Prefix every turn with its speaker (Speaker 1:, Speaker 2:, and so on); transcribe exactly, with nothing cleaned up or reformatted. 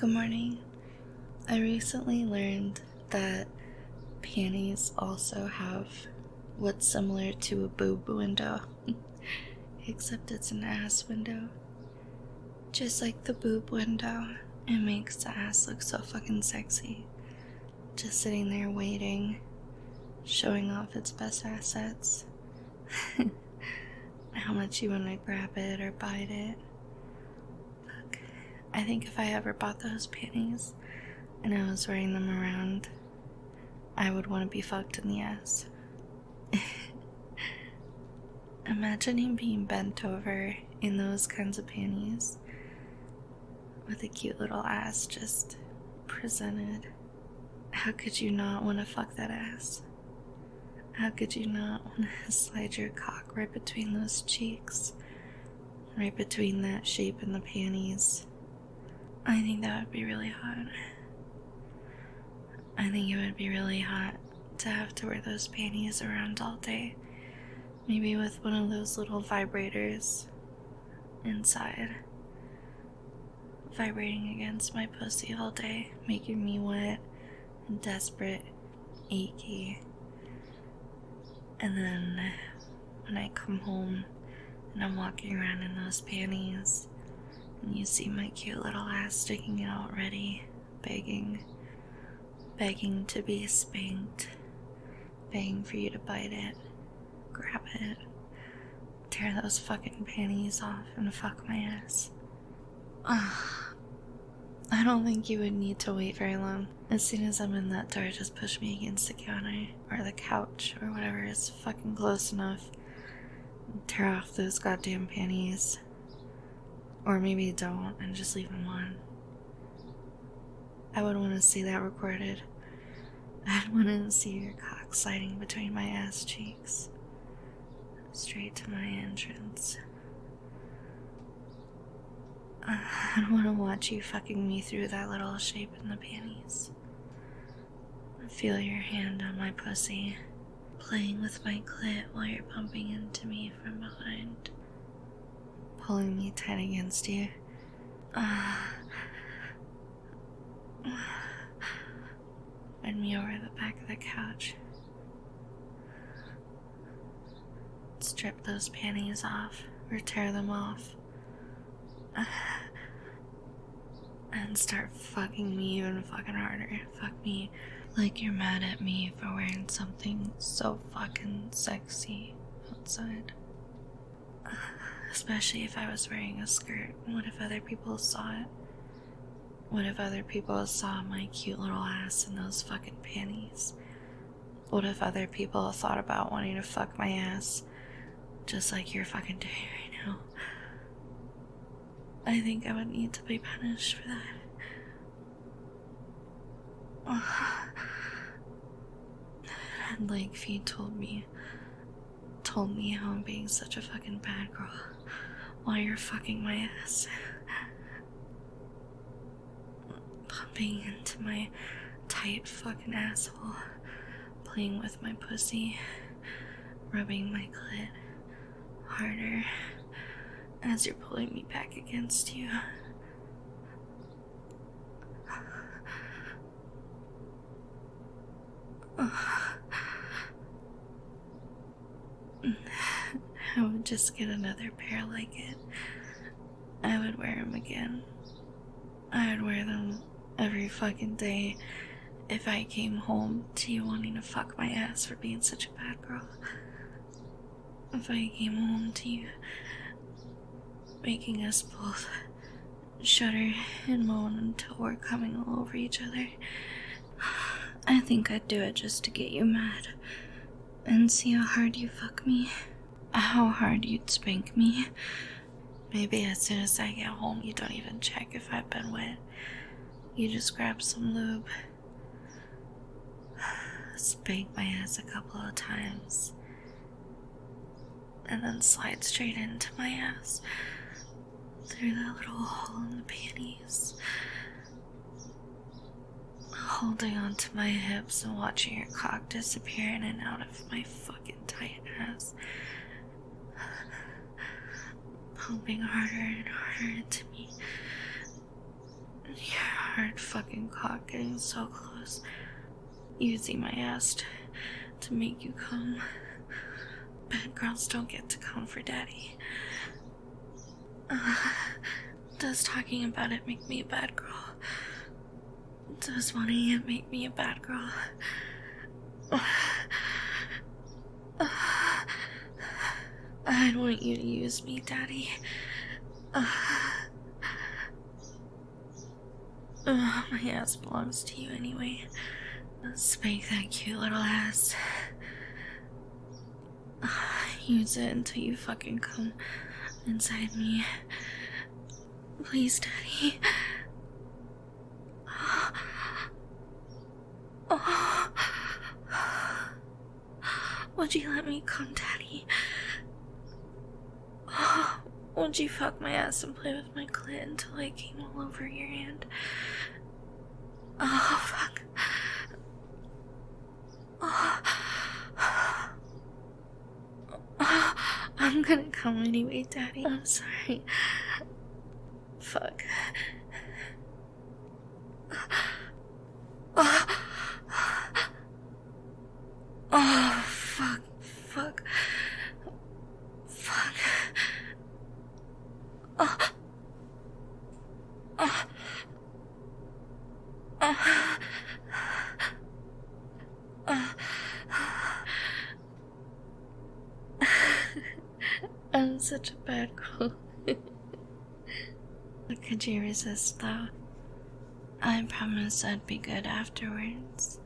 Speaker 1: Good morning. I recently learned that panties also have what's similar to a boob window, except it's an ass window. Just like the boob window, it makes the ass look so fucking sexy. Just sitting there waiting, showing off its best assets. How much you want to grab it or bite it. Fuck. I think if I ever bought those panties and I was wearing them around, I would want to be fucked in the ass. Imagining being bent over in those kinds of panties with a cute little ass just presented. How could you not want to fuck that ass? How could you not want to slide your cock right between those cheeks? Right between that shape and the panties? I think that would be really hot. I think it would be really hot to have to wear those panties around all day. Maybe with one of those little vibrators inside. Vibrating against my pussy all day, making me wet and desperate, achy. And then when I come home and I'm walking around in those panties and you see my cute little ass sticking out ready, begging, begging to be spanked, begging for you to bite it, grab it, tear those fucking panties off and fuck my ass. Ugh. I don't think you would need to wait very long. As soon as I'm in that door, just push me against the counter or the couch or whatever is fucking close enough. Tear off those goddamn panties. Or maybe don't and just leave them on. I would want to see that recorded. I'd want to see your cock sliding between my ass cheeks. Straight to my entrance. I want to watch you fucking me through that little shape in the panties. Feel your hand on my pussy, playing with my clit while you're bumping into me from behind, pulling me tight against you. Uh, Bend me over the back of the couch. Strip those panties off, or tear them off. And start fucking me even fucking harder. Fuck me like you're mad at me for wearing something so fucking sexy outside. Especially if I was wearing a skirt. What if other people saw it? What if other people saw my cute little ass in those fucking panties? What if other people thought about wanting to fuck my ass just like you're fucking doing right now? I think I would need to be punished for that. And like if you told me, told me how I'm being such a fucking bad girl while you're fucking my ass. Pumping into my tight fucking asshole, playing with my pussy, rubbing my clit harder as you're pulling me back against you. I would just get another pair like it. I would wear them again. I would wear them every fucking day if I came home to you wanting to fuck my ass for being such a bad girl. If I came home to you making us both shudder and moan until we're coming all over each other. I think I'd do it just to get you mad and see how hard you fuck me, how hard you'd spank me. Maybe as soon as I get home you don't even check if I've been wet. You just grab some lube, spank my ass a couple of times, and then slide straight into my ass through that little hole in the panties, holding onto my hips and watching your cock disappear in and out of my fucking tight ass, pumping harder and harder into me. Your hard fucking cock getting so close, using my ass to, to make you come. Bad girls don't get to come for daddy. Uh, does talking about it make me a bad girl? Does wanting it make me a bad girl? Uh, uh, I want you to use me, daddy. Uh, uh, my ass belongs to you anyway. Spank that cute little ass. Uh, use it until you fucking come inside me. Please, daddy. Oh. Would you let me come, daddy? Oh. Would you fuck my ass and play with my clit until I came all over your hand? Oh, fuck. Oh. Oh. I'm gonna come anyway, daddy. I'm sorry. Fuck. Oh. Oh, fuck. Fuck. Fuck. Oh. Oh. Oh. Oh. I'm such a bad girl. Could you resist, though? I promise I'd be good afterwards.